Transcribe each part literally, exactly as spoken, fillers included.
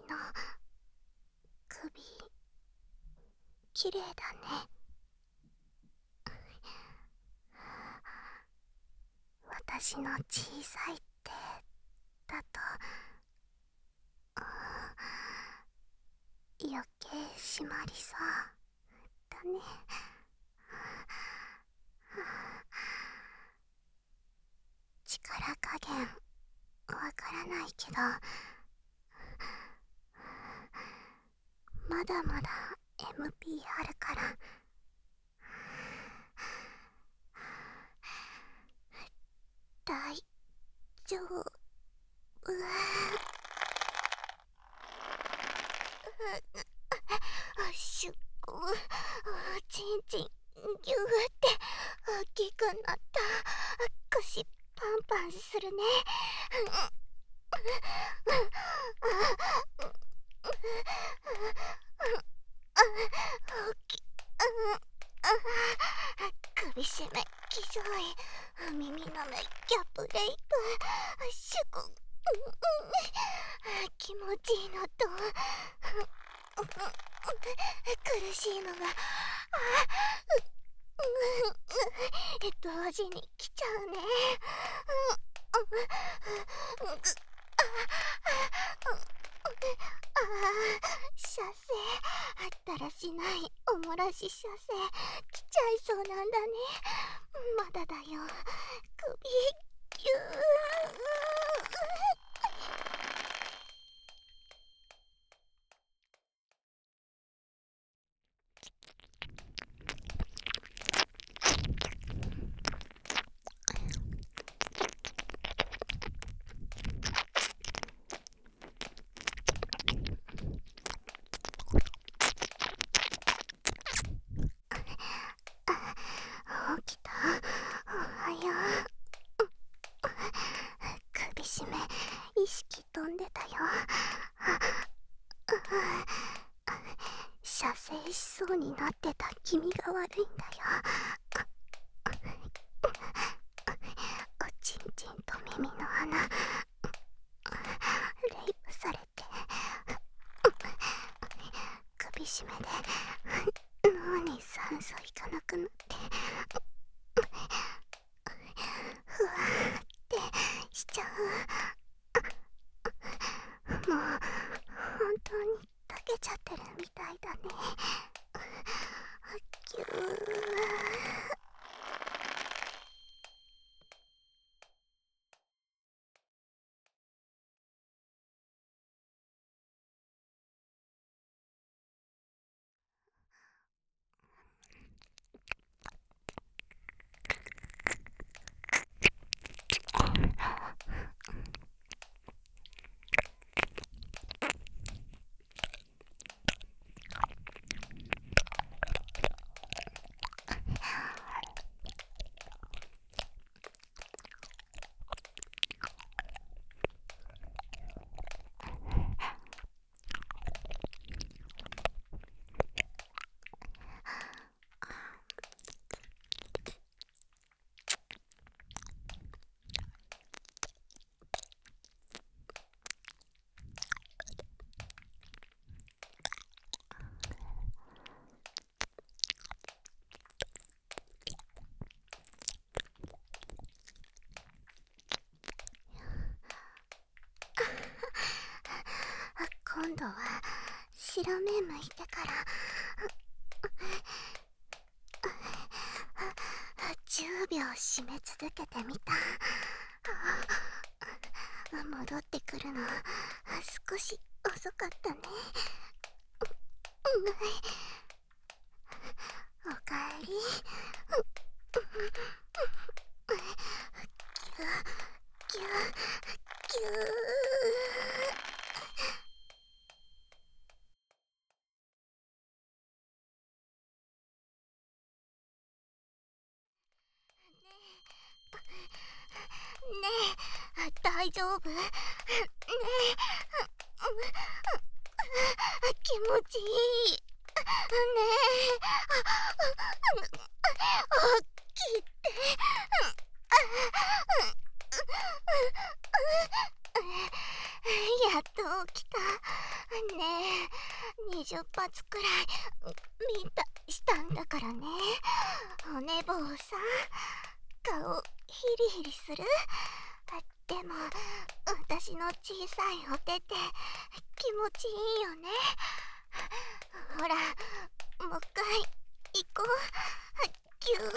の首きれいだね。私の小さい手だと余計締まりそうだね。力加減わからないけど、まだまだ エムピー あるから。大丈夫。シュッコム、チンチンギューって大きくなった。腰パンパンするね。大き首絞めきしょい。耳の目ギャップレイプシュコン気持ちいいのと苦しいのが同時に来ちゃうね。射精あったらしないおもらし射精来ちゃいそうなんだね。まだだよ。首ギュー。起きた。おはよう。首絞め意識飛んでたよ。射精しそうになってた君が悪いんだよ。おちんちんと耳の穴レイプされて首絞めで脳に酸素いかなくなってふわーってしちゃう。もう本当に溶けちゃってるみたいだね。ぎゅー。今度は白目向いてからじゅうびょう締め続けてみた。戻ってくるの少し遅かったね。おかえり。ぎゅぎゅぎゅー。ねえ、大丈夫？ねえ、気持ちいい。ねえ、起きて。やっと起きた。 ねえ、にじゅっぱつくらい見たしたんだからね。お寝坊さん、顔ヒリヒリする。でも私の小さいお手って気持ちいいよね。ほら、もう一回行こう。ぎゅ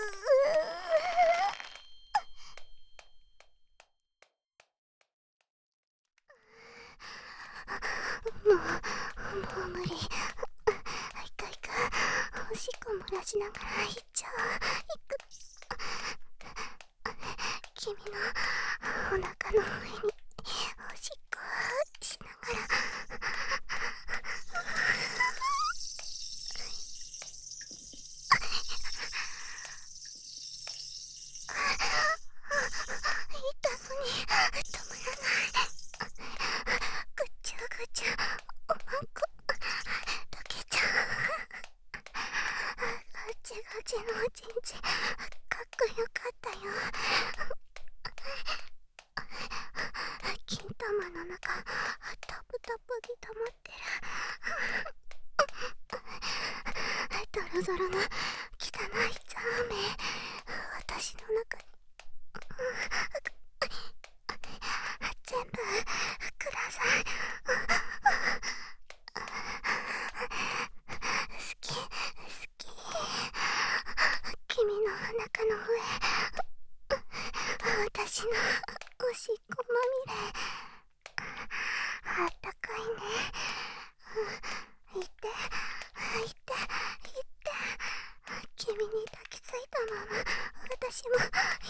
ー。もうもう無理。いかいか、おしっこ漏らしながら行っちゃう。行く。君のお腹の上におしっこしながら。痛そうに止まらない。ぐちゃぐちゃおまんこ溶けちゃう。ガチガチのおちんちんかっこよかったよ。金玉の中タプタプに溜まってる。ドロドロの汚いザーメン、私の中に全部ください。好き好き。君のお腹の上、私のおしっこまみれ。あったかいね。行って行って行って。君に抱きついたまま私も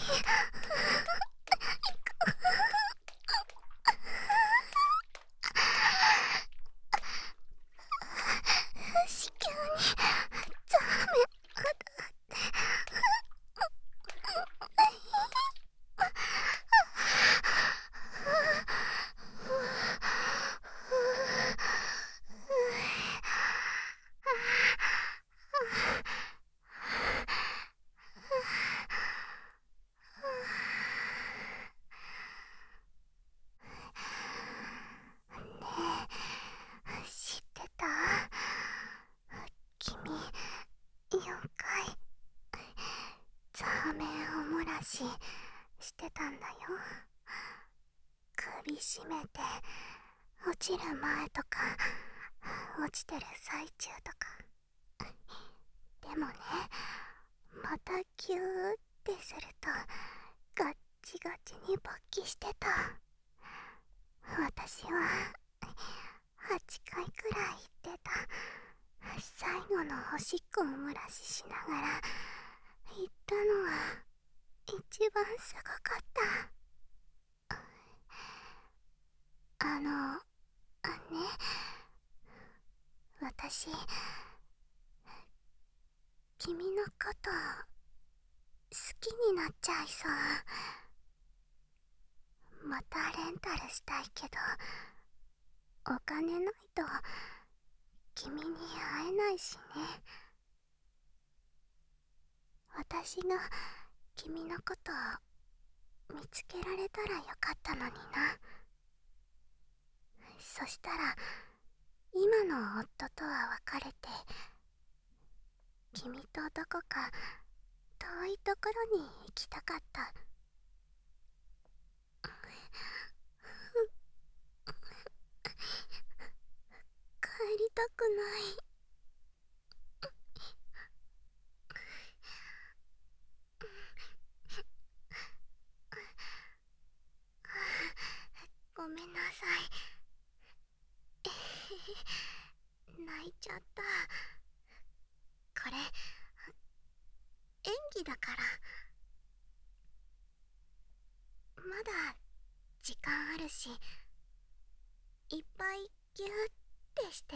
子宮にザーメン当たって知ってた？君、よんかいザーメンお漏らししてたんだよ。首絞めて落ちる前とか落ちてる最中とか。でもね、またギューってするとガッチガチに勃起してた。私ははちかいくらい言ってた。最後のおしっこを漏らししながら言ったのは一番すごかった。あのあね、私君のこと好きになっちゃいそう。またレンタルしたいけどお金ないと君に会えないしね。私が君のことを見つけられたらよかったのにな。そしたら今の夫とは別れて君とどこか遠いところに行きたかった。帰りたくない。ごめんなさい。泣いちゃった。これ演技だから。まだ時間あるし、いっぱいギューってして。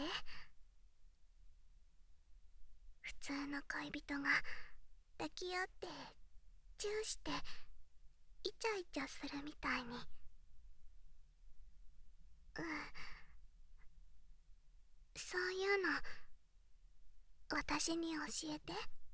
普通の恋人が抱き合ってチューしてイチャイチャするみたいに。うん、そういうの私に教えて。